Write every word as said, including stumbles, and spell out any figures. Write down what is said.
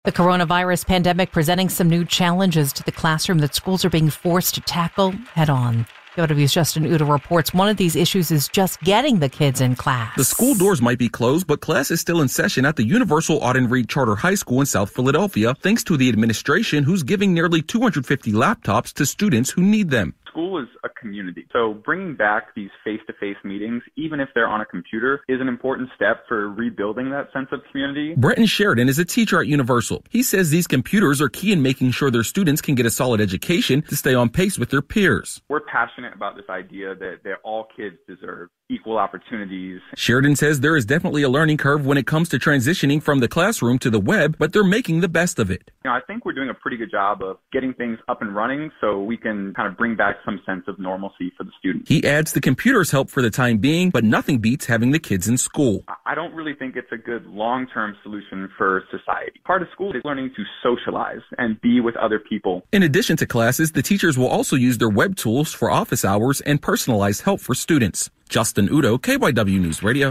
The coronavirus pandemic presenting some new challenges to the classroom that schools are being forced to tackle head on. K Y W's Justin Udo reports one of these issues is just getting the kids in class. The school doors might be closed, but class is still in session at the Universal Auden Reed Charter High School in South Philadelphia, thanks to the administration who's giving nearly two hundred fifty laptops to students who need them. School is a community, so bringing back these face-to-face meetings, even if they're on a computer, is an important step for rebuilding that sense of community. Brenton Sheridan is a teacher at Universal. He says these computers are key in making sure their students can get a solid education to stay on pace with their peers. We're passionate about this idea that, that all kids deserve equal opportunities. Sheridan says there is definitely a learning curve when it comes to transitioning from the classroom to the web, but they're making the best of it. You know, I think we're doing a pretty good job of getting things up and running so we can kind of bring back some sense of normalcy for the students. He adds the computers help for the time being, but nothing beats having the kids in school. I don't really think it's a good long-term solution for society. Part of school is learning to socialize and be with other people. In addition to classes, the teachers will also use their web tools for office hours and personalized help for students. Justin Udo, K Y W News Radio.